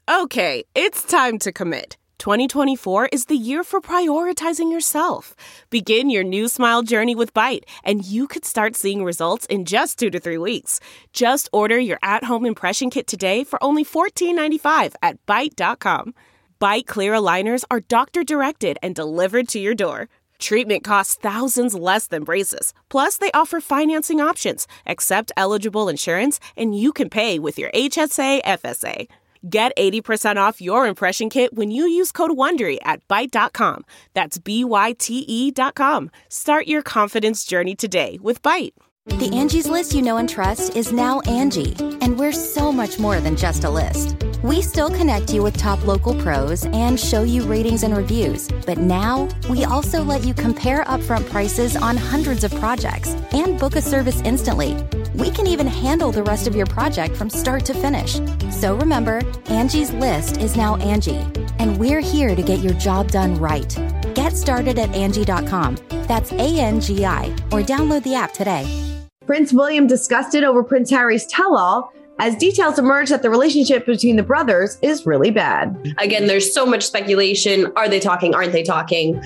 Okay, it's time to commit. 2024 is the year for prioritizing yourself. Begin your new smile journey with Byte, and you could start seeing results in just 2 to 3 weeks. Just order your at-home impression kit today for only $14.95 at Byte.com. Byte Clear aligners are doctor-directed and delivered to your door. Treatment costs thousands less than braces. Plus, they offer financing options, accept eligible insurance, and you can pay with your HSA FSA. Get 80% off your impression kit when you use code WONDERY at Byte.com. That's BYTE.com. Start your confidence journey today with Byte. The Angie's List you know and trust is now Angie, and we're so much more than just a list. We still connect you with top local pros and show you ratings and reviews, but now we also let you compare upfront prices on hundreds of projects and book a service instantly. We can even handle the rest of your project from start to finish. So remember, Angie's List is now Angie, and we're here to get your job done right. Get started at Angie.com. That's ANGI, or download the app today. Prince William disgusted over Prince Harry's tell-all as details emerge that the relationship between the brothers is really bad. Again, there's so much speculation. Are they talking? Aren't they talking?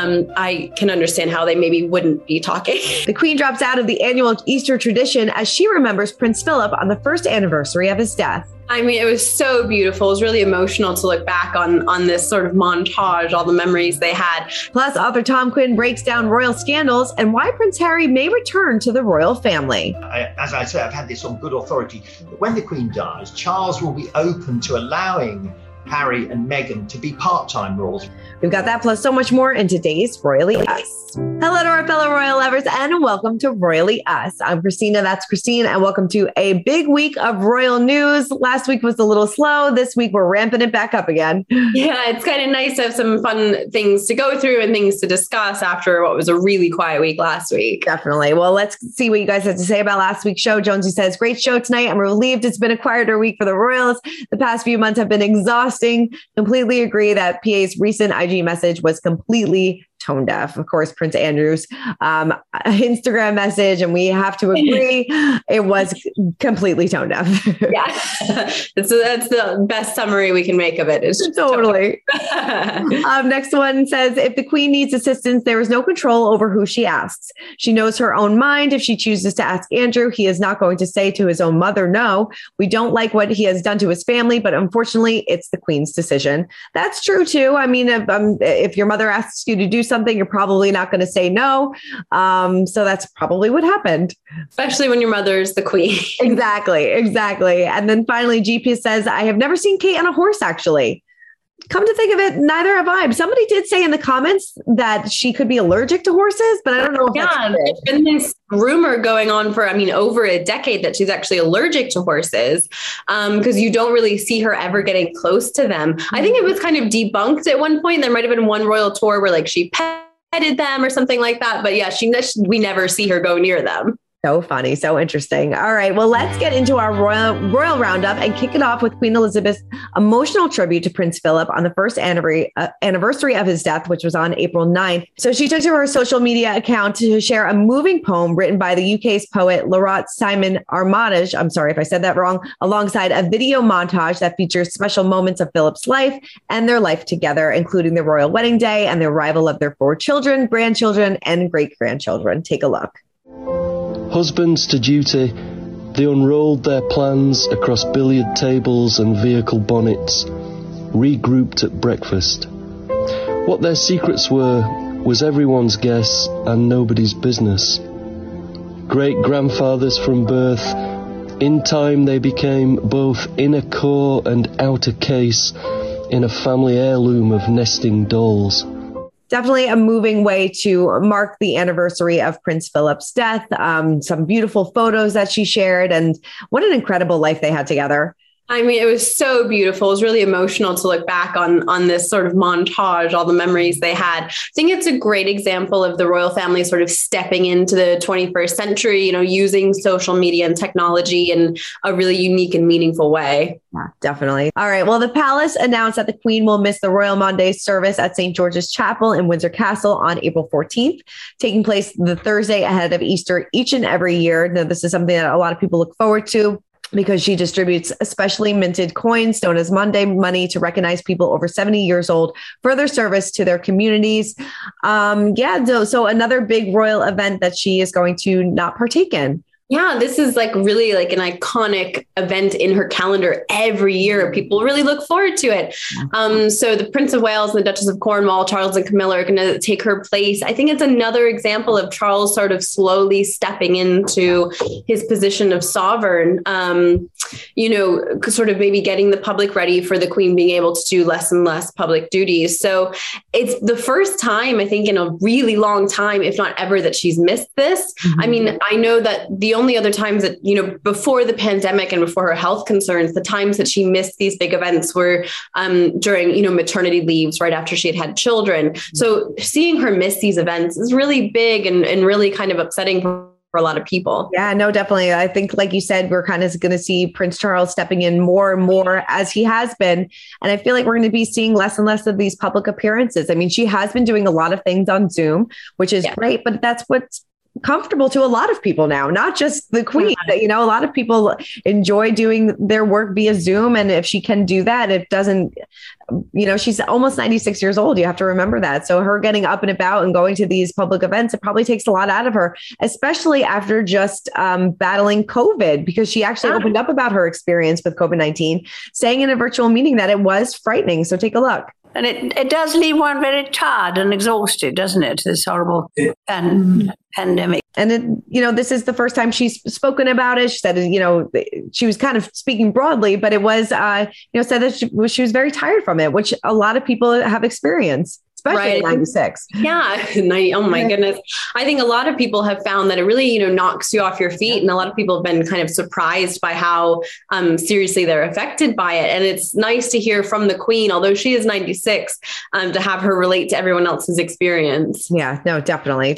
I can understand how they maybe wouldn't be talking. The Queen drops out of the annual Easter tradition as she remembers Prince Philip on the first anniversary of his death. I mean, it was so beautiful. It was really emotional to look back on this sort of montage, all the memories they had. Plus, author Tom Quinn breaks down royal scandals and why Prince Harry may return to the royal family. As I say, I've had this on good authority. When the Queen dies, Charles will be open to allowing Harry and Meghan to be part-time royals. We've got that plus so much more in today's Royally Us. Hello to our fellow royal lovers and welcome to Royally Us. I'm Christina, that's Christine, and welcome to a big week of royal news. Last week was a little slow. This week we're ramping it back up again. Yeah, it's kind of nice to have some fun things to go through and things to discuss after what was a really quiet week last week. Definitely. Well, let's see what you guys have to say about last week's show. Jonesy says, great show tonight. I'm relieved it's been a quieter week for the royals. The past few months have been exhausting. Completely agree that PA's recent IG message was completely tone deaf. Of course, Prince Andrew's Instagram message, and we have to agree, it was completely tone deaf. Yeah, so that's the best summary we can make of it. Is totally. Next one says, if the Queen needs assistance, there is no control over who she asks. She knows her own mind. If she chooses to ask Andrew, he is not going to say to his own mother, no, we don't like what he has done to his family, but unfortunately, it's the Queen's decision. That's true too. I mean, if your mother asks you to do something, you're probably not going to say no. So that's probably what happened. Especially when your mother's the Queen. Exactly. And then finally, GP says, I have never seen Kate on a horse, actually. Come to think of it, neither have I. Somebody did say in the comments that she could be allergic to horses, but I don't know if that's true. There's been this rumor going on for, over a decade that she's actually allergic to horses because you don't really see her ever getting close to them. I think it was kind of debunked at one point. There might have been one royal tour where she petted them or something like that. But yeah, we never see her go near them. So funny. So interesting. All right. Well, let's get into our royal roundup and kick it off with Queen Elizabeth's emotional tribute to Prince Philip on the first anniversary of his death, which was on April 9th. So she took to her social media account to share a moving poem written by the UK's poet Laurent Simon Armitage. I'm sorry if I said that wrong, alongside a video montage that features special moments of Philip's life and their life together, including the royal wedding day and the arrival of their 4 children, grandchildren, and great-grandchildren. Take a look. Husbands to duty, they unrolled their plans across billiard tables and vehicle bonnets, regrouped at breakfast. What their secrets were was everyone's guess and nobody's business. Great-grandfathers from birth, in time they became both inner core and outer case in a family heirloom of nesting dolls. Definitely a moving way to mark the anniversary of Prince Philip's death. Some beautiful photos that she shared, and what an incredible life they had together. It was so beautiful. It was really emotional to look back on this sort of montage, all the memories they had. I think it's a great example of the royal family sort of stepping into the 21st century, using social media and technology in a really unique and meaningful way. Yeah, definitely. All right. Well, the palace announced that the Queen will miss the Royal Maundy service at St. George's Chapel in Windsor Castle on April 14th, taking place the Thursday ahead of Easter each and every year. Now, this is something that a lot of people look forward to. because she distributes especially minted coins known as Monday money to recognize people over 70 years old for their service to their communities. So another big royal event that she is going to not partake in. Yeah, this is like really like an iconic event in her calendar every year. People really look forward to it. So the Prince of Wales and the Duchess of Cornwall, Charles and Camilla, are going to take her place. I think it's another example of Charles sort of slowly stepping into his position of sovereign, sort of maybe getting the public ready for the Queen being able to do less and less public duties. So it's the first time, I think, in a really long time, if not ever, that she's missed this. I mean, I know that the only other times that, before the pandemic and before her health concerns, the times that she missed these big events were during, maternity leaves right after she had children. So seeing her miss these events is really big and really kind of upsetting for a lot of people. Yeah, no, definitely. I think, like you said, we're kind of going to see Prince Charles stepping in more and more as he has been. And I feel like we're going to be seeing less and less of these public appearances. I mean, she has been doing a lot of things on Zoom, which is great, but that's what's comfortable to a lot of people now, not just the Queen. A lot of people enjoy doing their work via Zoom. And if she can do that, it doesn't, she's almost 96 years old. You have to remember that. So her getting up and about and going to these public events, it probably takes a lot out of her, especially after just battling COVID, because she actually opened up about her experience with COVID-19, saying in a virtual meeting that it was frightening. So take a look. And it does leave one very tired and exhausted, doesn't it? This horrible pandemic. And this is the first time she's spoken about it. She said, she was kind of speaking broadly, but it was, said that she was very tired from it, which a lot of people have experienced. Especially in 96. Yeah. Oh my goodness. I think a lot of people have found that it really, knocks you off your feet. And a lot of people have been kind of surprised by how seriously they're affected by it. And it's nice to hear from the Queen, although she is 96, to have her relate to everyone else's experience. Yeah, no, definitely.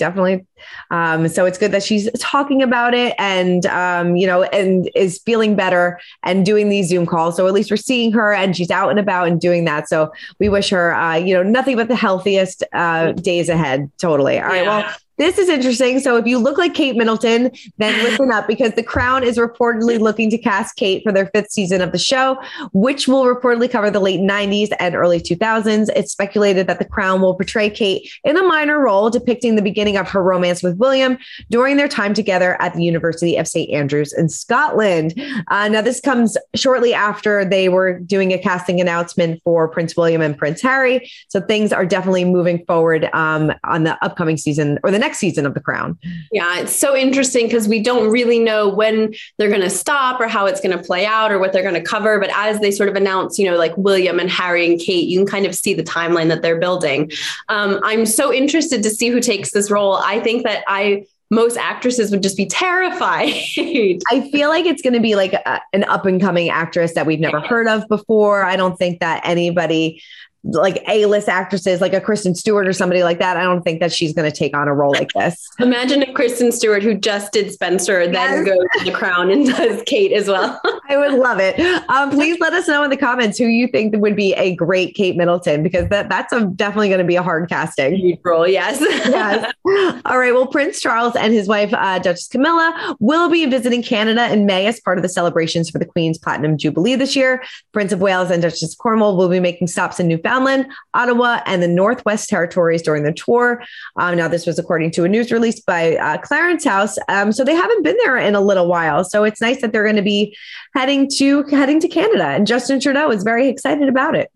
So it's good that she's talking about it and, and is feeling better and doing these Zoom calls. So at least we're seeing her and she's out and about and doing that. So we wish her, nothing but the healthiest days ahead. Totally. All right. Well, this is interesting. So if you look like Kate Middleton, then listen up, because The Crown is reportedly looking to cast Kate for their 5th season of the show, which will reportedly cover the late 90s and early 2000s. It's speculated that The Crown will portray Kate in a minor role depicting the beginning of her romance with William during their time together at the University of St. Andrews in Scotland. Now, this comes shortly after they were doing a casting announcement for Prince William and Prince Harry. So things are definitely moving forward on the upcoming season or the next season of The Crown. Yeah, it's so interesting because we don't really know when they're going to stop or how it's going to play out or what they're going to cover. But as they sort of announce, like William and Harry and Kate, you can kind of see the timeline that they're building. I'm so interested to see who takes this role. I think that most actresses would just be terrified. I feel like it's going to be like an up and coming actress that we've never heard of before. I don't think that anybody like A-list actresses like a Kristen Stewart or somebody like that, I don't think that she's going to take on a role like this. Imagine if Kristen Stewart, who just did Spencer, then goes to The Crown and does Kate as well. I would love it. Please let us know in the comments who you think would be a great Kate Middleton, because that's definitely going to be a hard casting role. Yes. Yes. All right. Well, Prince Charles and his wife, Duchess Camilla, will be visiting Canada in May as part of the celebrations for the Queen's Platinum Jubilee this year. Prince of Wales and Duchess of Cornwall will be making stops in Newfoundland, Ottawa, and the Northwest Territories during their tour. Now, this was according to a news release by Clarence House. So they haven't been there in a little while. So it's nice that they're going to be heading to Canada. And Justin Trudeau is very excited about it.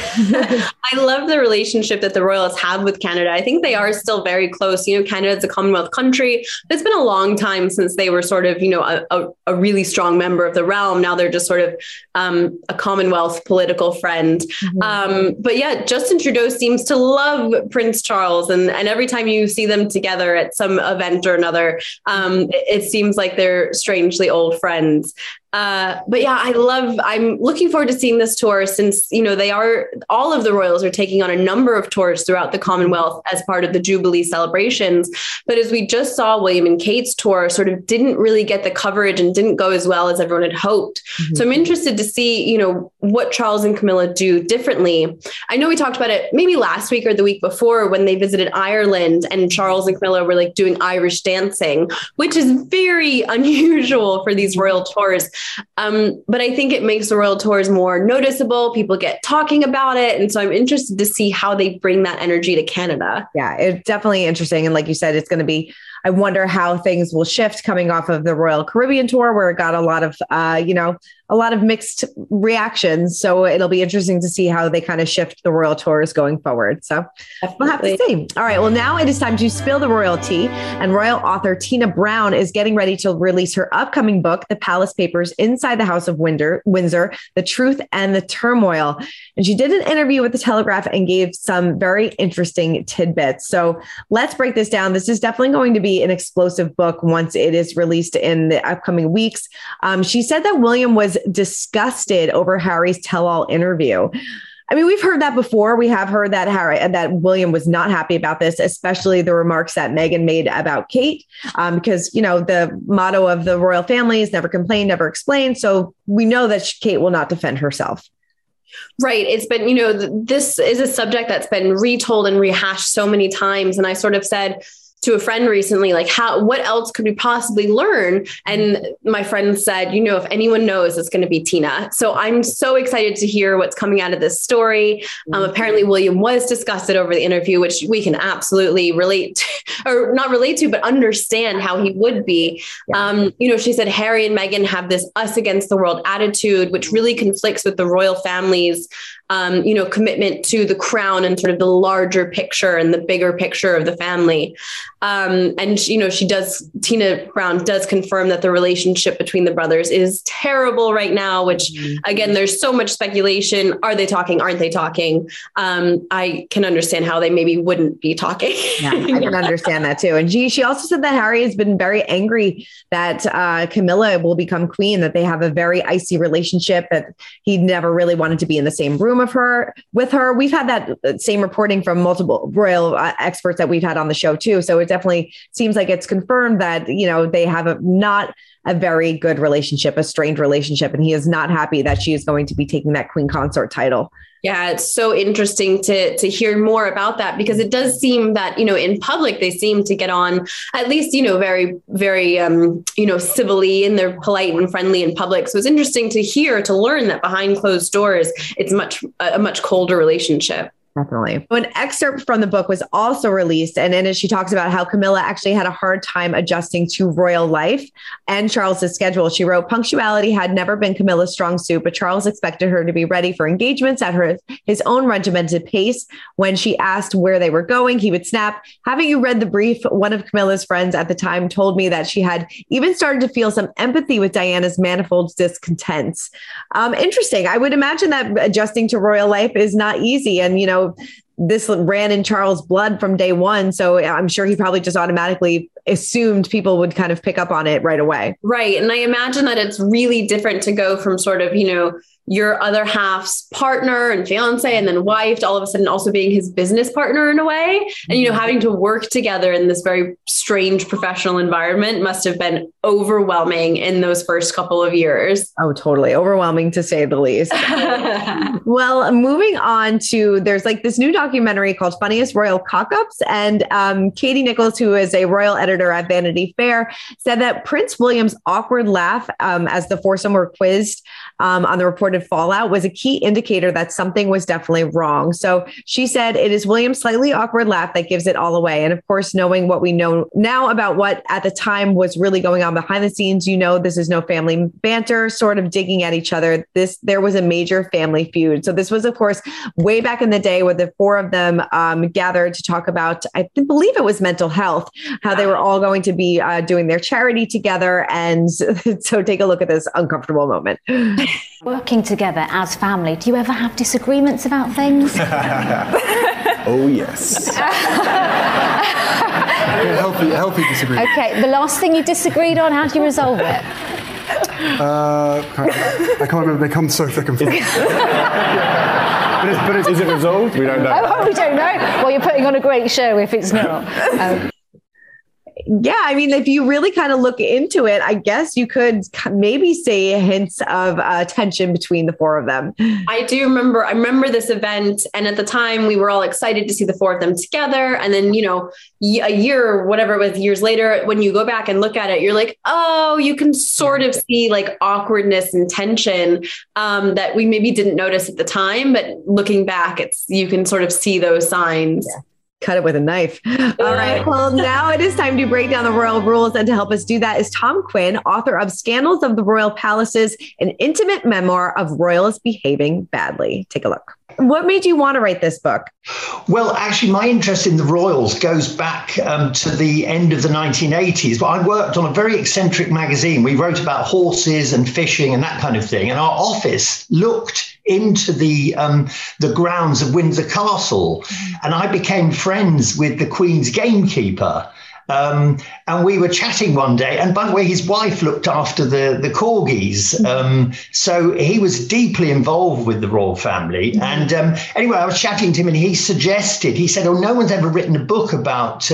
I love the relationship that the royals have with Canada. I think they are still very close. Canada is a Commonwealth country. It's been a long time since they were sort of, a really strong member of the realm. Now they're just sort of a Commonwealth political friend. Mm-hmm. But yeah, Justin Trudeau seems to love Prince Charles. And every time you see them together at some event or another, it seems like they're strangely old friends. But yeah, I'm looking forward to seeing this tour since, all of the royals are taking on a number of tours throughout the Commonwealth as part of the Jubilee celebrations. But as we just saw, William and Kate's tour sort of didn't really get the coverage and didn't go as well as everyone had hoped. Mm-hmm. So I'm interested to see, what Charles and Camilla do differently. I know we talked about it maybe last week or the week before when they visited Ireland and Charles and Camilla were like doing Irish dancing, which is very unusual for these royal tours. But I think it makes the royal tours more noticeable. People get talking about it. And so I'm interested to see how they bring that energy to Canada. Yeah, it's definitely interesting. And like you said, it's going to be, I wonder how things will shift coming off of the Royal Caribbean tour, where it got a lot of mixed reactions. So it'll be interesting to see how they kind of shift the royal tours going forward. So we'll have to see. All right. Well, now it is time to spill the royal tea. And royal author Tina Brown is getting ready to release her upcoming book, The Palace Papers Inside the House of Windsor, The Truth and the Turmoil. And she did an interview with The Telegraph and gave some very interesting tidbits. So let's break this down. This is definitely going to be an explosive book once it is released in the upcoming weeks. She said that William was disgusted over Harry's tell-all interview. I mean, we've heard that before. We have heard that William was not happy about this, especially the remarks that Meghan made about Kate, because, the motto of the royal family is never complain, never explain. So we know that Kate will not defend herself. Right. It's been, this is a subject that's been retold and rehashed so many times. And I sort of said to a friend recently, like, what else could we possibly learn? And my friend said, if anyone knows, it's going to be Tina. So I'm so excited to hear what's coming out of this story. Apparently William was disgusted over the interview, which we can absolutely relate to, or not relate to, but understand how he would be. Yeah. She said Harry and Meghan have this us against the world attitude, which really conflicts with the royal family's commitment to the crown and sort of the larger picture and the bigger picture of the family. Tina Brown does confirm that the relationship between the brothers is terrible right now, which again, there's so much speculation. Are they talking? Aren't they talking? I can understand how they maybe wouldn't be talking. Yeah, I can understand that too. And she also said that Harry has been very angry that Camilla will become queen, that they have a very icy relationship, that he never really wanted to be in the same room with her. We've had that same reporting from multiple royal experts that we've had on the show too. So it definitely seems like it's confirmed that, they have not a very good relationship, a strained relationship. And he is not happy that she is going to be taking that queen consort title. Yeah, it's so interesting to hear more about that, because it does seem that, in public, they seem to get on at least, very, very, civilly, and they're polite and friendly in public. So it's interesting to learn that behind closed doors, it's a much colder relationship. Definitely. An excerpt from the book was also released. And in it, she talks about how Camilla actually had a hard time adjusting to royal life and Charles's schedule. She wrote, punctuality had never been Camilla's strong suit, but Charles expected her to be ready for engagements at his own regimented pace. When she asked where they were going, he would snap, "Haven't you read the brief?" One of Camilla's friends at the time told me that she had even started to feel some empathy with Diana's manifold discontents. Interesting. I would imagine that adjusting to royal life is not easy. And, this ran in Charles' blood from day one. So I'm sure he probably just automatically assumed people would kind of pick up on it right away. Right. And I imagine that it's really different to go from sort of, your other half's partner and fiance and then wife to all of a sudden also being his business partner in a way. And, having to work together in this very strange professional environment must have been overwhelming in those first couple of years. Oh, totally. Overwhelming to say the least. Well, moving on to, there's like this new documentary called Funniest Royal Cock-Ups. And Katie Nichols, who is a royal editor at Vanity Fair, said that Prince William's awkward laugh as the foursome were quizzed on the reported fallout was a key indicator that something was definitely wrong. So she said, it is William's slightly awkward laugh that gives it all away. And of course, knowing what we know now about what at the time was really going on behind the scenes, this is no family banter, sort of digging at each other. There was a major family feud. So this was, of course, way back in the day where the four of them gathered to talk about, I believe it was mental health, how they were all going to be doing their charity together. And so take a look at this uncomfortable moment. Working together as family, do you ever have disagreements about things? Oh, yes. Healthy disagreement. Okay, the last thing you disagreed on, how do you resolve it? I can't remember. They come so thick and fast. But is it resolved? We don't know. Oh, we don't know. Well, you're putting on a great show if it's not. Yeah, I mean, if you really kind of look into it, I guess you could maybe see hints of tension between the four of them. I remember this event. And at the time we were all excited to see the four of them together. And then, a year or whatever it was, years later, when you go back and look at it, you're like, oh, you can sort of see like awkwardness and tension that we maybe didn't notice at the time. But looking back, you can sort of see those signs. Yeah. Cut it with a knife. All right. Well, now it is time to break down the royal rules. And to help us do that is Tom Quinn, author of Scandals of the Royal Palaces, an intimate memoir of royals behaving badly. Take a look. What made you want to write this book? Well, actually, my interest in the royals goes back to the end of the 1980s. But I worked on a very eccentric magazine. We wrote about horses and fishing and that kind of thing. And our office looked into the grounds of Windsor Castle. And I became friends with the Queen's gamekeeper. And we were chatting one day, and by the way, his wife looked after the corgis. So he was deeply involved with the royal family. And anyway, I was chatting to him and he said, oh, no one's ever written a book about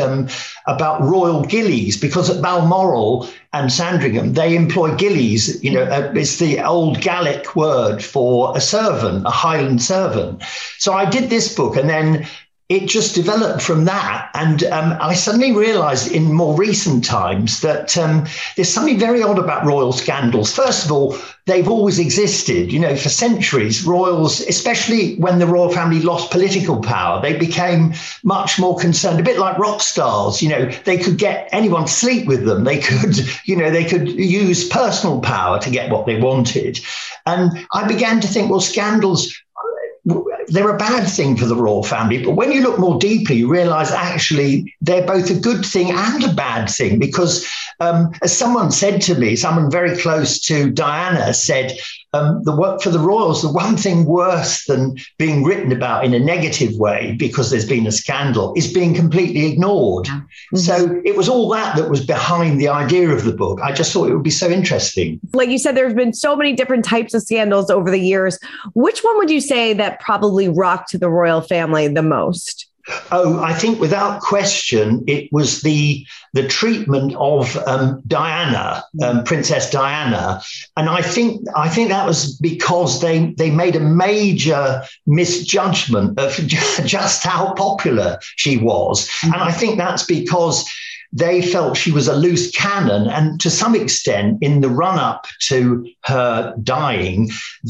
royal gillies, because at Balmoral and Sandringham, they employ gillies. It's the old Gaelic word for a servant, a Highland servant. So I did this book, and then it just developed from that. And I suddenly realized in more recent times that there's something very odd about royal scandals. First of all, they've always existed. For centuries, royals, especially when the royal family lost political power, they became much more concerned, a bit like rock stars. They could get anyone to sleep with them. They could, they could use personal power to get what they wanted. And I began to think, well, scandals, they're a bad thing for the royal family. But when you look more deeply, you realize actually they're both a good thing and a bad thing, because as someone said to me, someone very close to Diana said, for the royals, the one thing worse than being written about in a negative way because there's been a scandal is being completely ignored. Mm-hmm. So it was all that was behind the idea of the book. I just thought it would be so interesting. Like you said, there's been so many different types of scandals over the years. Which one would you say that probably rocked the royal family the most? Oh, I think without question, it was the treatment of Diana, Princess Diana. And I think that was because they made a major misjudgment of just how popular she was. Mm-hmm. And I think that's because they felt she was a loose cannon. And to some extent, in the run-up to her dying,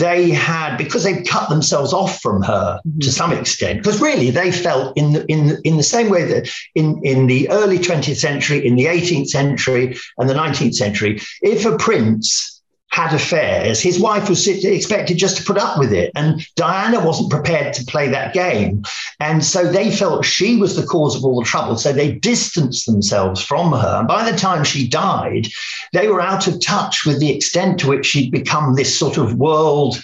because they'd cut themselves off from her to some extent, because really they felt in the same way that in the early 20th century, in the 18th century and the 19th century, if a prince had affairs, his wife was expected just to put up with it. And Diana wasn't prepared to play that game. And so they felt she was the cause of all the trouble. So they distanced themselves from her. And by the time she died, they were out of touch with the extent to which she'd become this sort of world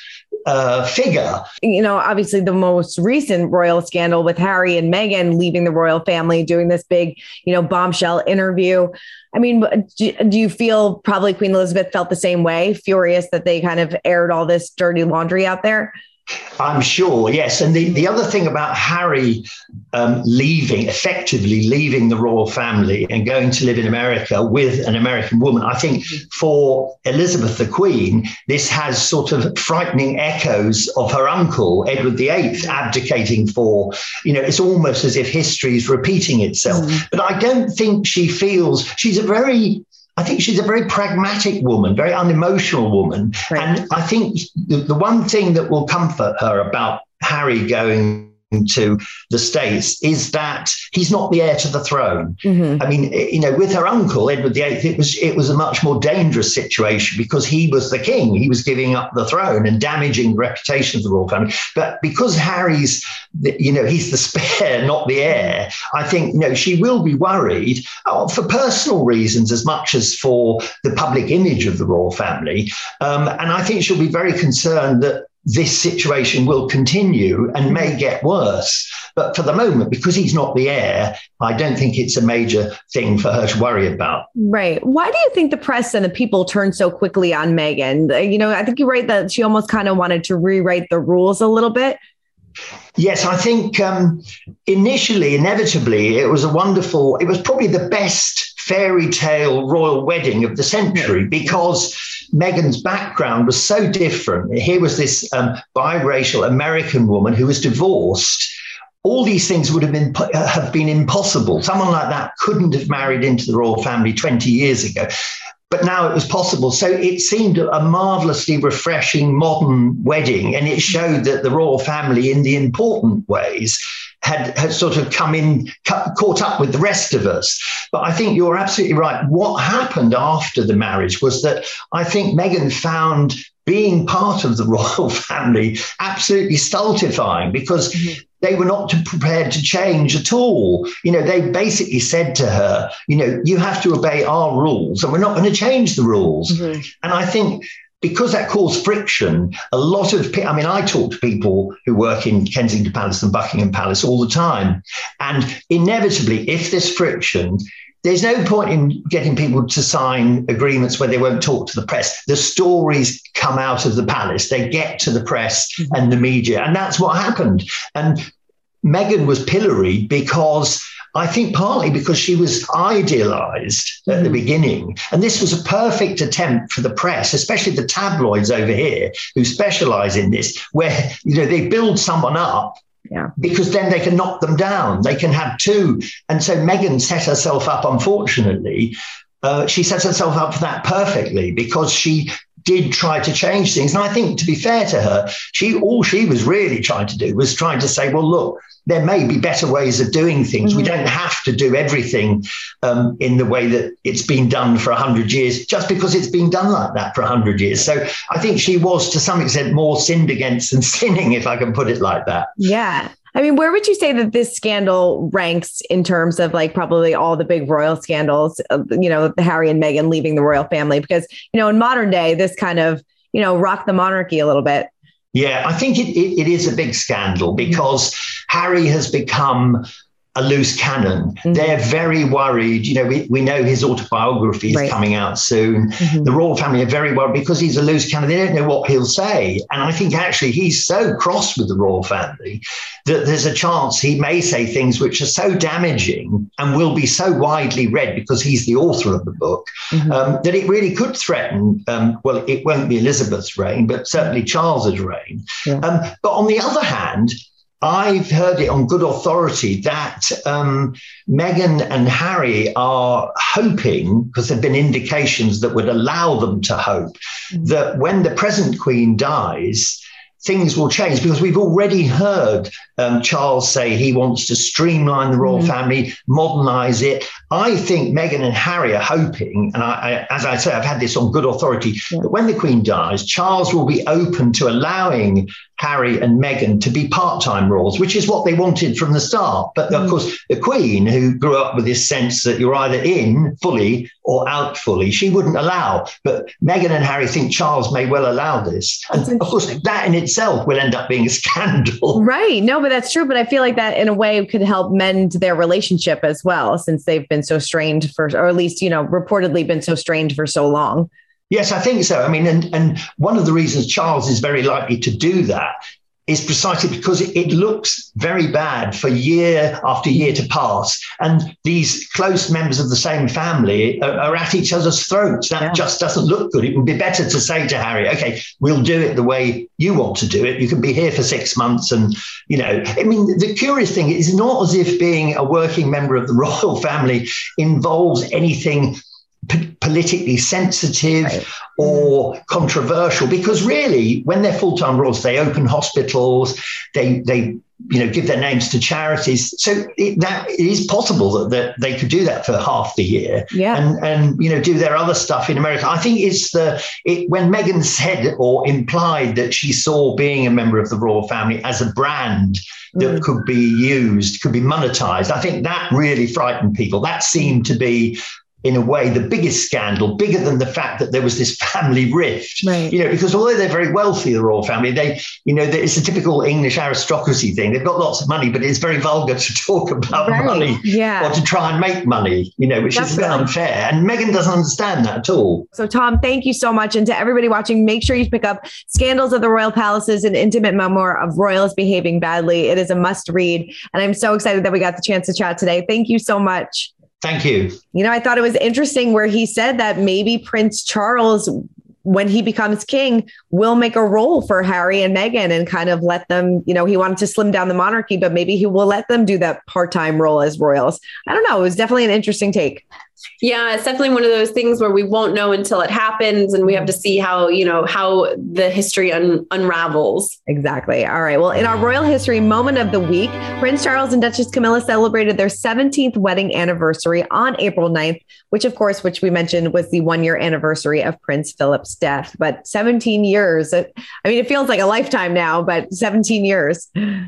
figure. Obviously the most recent royal scandal with Harry and Meghan leaving the royal family, doing this big, bombshell interview. I mean, do you feel probably Queen Elizabeth felt the same way, furious that they kind of aired all this dirty laundry out there? I'm sure, yes. And the other thing about Harry effectively leaving the royal family and going to live in America with an American woman, I think for Elizabeth the Queen, this has sort of frightening echoes of her uncle, Edward VIII, abdicating for, it's almost as if history is repeating itself. Mm. But I don't think she feels, I think she's a very pragmatic woman, very unemotional woman. Right. And I think the one thing that will comfort her about Harry going to the States is that he's not the heir to the throne. Mm-hmm. I mean, with her uncle, Edward VIII, it was a much more dangerous situation because he was the king. He was giving up the throne and damaging the reputation of the royal family. But because Harry's, he's the spare, not the heir, I think, she will be worried for personal reasons as much as for the public image of the royal family. And I think she'll be very concerned that this situation will continue and may get worse. But for the moment, because he's not the heir, I don't think it's a major thing for her to worry about. Right. Why do you think the press and the people turned so quickly on Meghan? I think you're right that she almost kind of wanted to rewrite the rules a little bit. Yes, I think initially, inevitably, it was probably the best fairy tale royal wedding of the century, because Meghan's background was so different. Here was this biracial American woman who was divorced. All these things would have been impossible. Someone like that couldn't have married into the royal family 20 years ago. But now it was possible. So it seemed a marvelously refreshing modern wedding. And it showed that the royal family, in the important ways, had sort of caught up with the rest of us. But I think you're absolutely right. What happened after the marriage was that I think Meghan found being part of the royal family absolutely stultifying, because they were not prepared to change at all. They basically said to her, you have to obey our rules and we're not going to change the rules. And I think because that caused friction, a lot of people, I talk to people who work in Kensington Palace and Buckingham Palace all the time. And inevitably, if there's friction, there's no point in getting people to sign agreements where they won't talk to the press. The stories come out of the palace. They get to the press and the media. And that's what happened. And Meghan was pilloried because, I think partly because she was idealized at the beginning. And this was a perfect attempt for the press, especially the tabloids over here who specialize in this, where, they build someone up. Yeah. Because then they can knock them down. They can have two. And so Meghan set herself up, unfortunately. She set herself up for that perfectly, because she did try to change things. And I think, to be fair to her, all she was really trying to do was trying to say, well, look, there may be better ways of doing things. We don't have to do everything in the way that it's been done for 100 years, just because it's been done like that for 100 years. So I think she was, to some extent, more sinned against than sinning, if I can put it like that. Yeah. Where would you say that this scandal ranks in terms of probably all the big royal scandals, Harry and Meghan leaving the royal family? Because, in modern day, this kind of, rocked the monarchy a little bit. Yeah, I think it is a big scandal, because Harry has become a loose cannon. They're very worried. We know his autobiography is coming out soon. The royal family are very worried because he's a loose cannon. They don't know what he'll say. And I think actually he's so cross with the royal family that there's a chance he may say things which are so damaging and will be so widely read, because he's the author of the book, that it really could threaten, well, it won't be Elizabeth's reign, but certainly Charles's reign. But on the other hand, I've heard it on good authority that Meghan and Harry are hoping, because there have been indications that would allow them to hope, that when the present Queen dies, things will change, because we've already heard Charles say he wants to streamline the royal family, modernize it. I think Meghan and Harry are hoping, and as I say, I've had this on good authority, that when the Queen dies, Charles will be open to allowing Harry and Meghan to be part-time royals, which is what they wanted from the start. But of course, the Queen, who grew up with this sense that you're either in fully or out fully, she wouldn't allow. But Meghan and Harry think Charles may well allow this. And of course, that in itself will end up being a scandal. Right. No, but that's true. But I feel like that in a way could help mend their relationship as well, since they've been so strained for, or at least, reportedly been so strained for so long. Yes, I think so. And one of the reasons Charles is very likely to do that is precisely because it looks very bad for year after year to pass. And these close members of the same family are at each other's throats. That just doesn't look good. It would be better to say to Harry, okay, we'll do it the way you want to do it. You can be here for 6 months. And, the curious thing is not as if being a working member of the royal family involves anything politically sensitive or controversial, because really, when they're full-time royals, they open hospitals, they give their names to charities. So it is possible that they could do that for half the year, and do their other stuff in America. I think it's when Meghan said or implied that she saw being a member of the royal family as a brand that could be used, could be monetized. I think that really frightened people. That seemed to be, in a way, the biggest scandal, bigger than the fact that there was this family rift, because although they're very wealthy, the royal family, it's a typical English aristocracy thing. They've got lots of money, but it's very vulgar to talk about money or to try and make money, which is a bit unfair. And Meghan doesn't understand that at all. So, Tom, thank you so much. And to everybody watching, make sure you pick up Scandals of the Royal Palaces, an intimate memoir of royals behaving badly. It is a must read. And I'm so excited that we got the chance to chat today. Thank you so much. Thank you. You know, I thought it was interesting where he said that maybe Prince Charles, when he becomes king, will make a role for Harry and Meghan and kind of let them, you know, he wanted to slim down the monarchy, but maybe he will let them do that part-time role as royals. I don't know. It was definitely an interesting take. Yeah, it's definitely one of those things where we won't know until it happens, and we have to see how the history unravels. Exactly. All right. Well, in our royal history moment of the week, Prince Charles and Duchess Camilla celebrated their 17th wedding anniversary on April 9th, which we mentioned was the 1-year anniversary of Prince Philip's death. But 17 years, I mean, it feels like a lifetime now, but 17 years.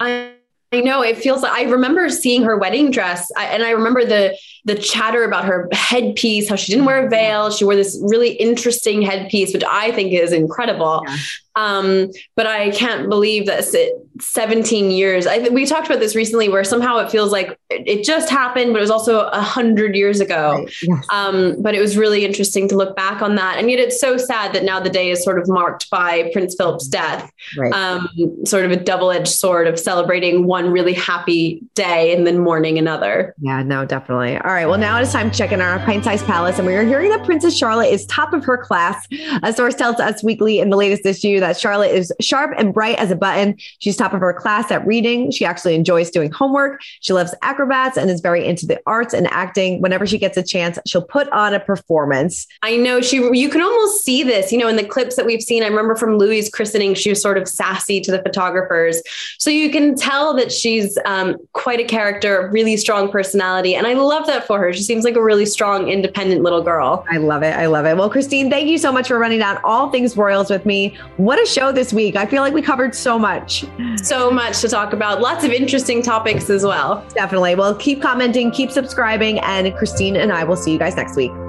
I know it feels like I remember seeing her wedding dress and I remember the chatter about her headpiece, how she didn't wear a veil. She wore this really interesting headpiece, which I think is incredible. Yeah. But I can't believe that 17 years. We talked about this recently where somehow it feels like it just happened, but it was also 100 years ago. Right. Yes. But it was really interesting to look back on that. And yet it's so sad that now the day is sort of marked by Prince Philip's death, right. Sort of a double-edged sword of celebrating one really happy day and then mourning another. Yeah, no, definitely. All right. Well, now it is time to check in on our pint-sized palace. And we are hearing that Princess Charlotte is top of her class. A source tells Us Weekly in the latest issue that Charlotte is sharp and bright as a button. She's top of her class at reading. She actually enjoys doing homework. She loves acrobats and is very into the arts and acting. Whenever she gets a chance, she'll put on a performance. I know you can almost see this, in the clips that we've seen. I remember from Louis' christening, she was sort of sassy to the photographers. So you can tell that she's quite a character, really strong personality. And I love that for her. She seems like a really strong, independent little girl. I love it. I love it. Well, Christine, thank you so much for running down all things royals with me. What a show this week. I feel like we covered so much. So much to talk about. Lots of interesting topics as well. Definitely. Well, keep commenting, keep subscribing, and Christine and I will see you guys next week.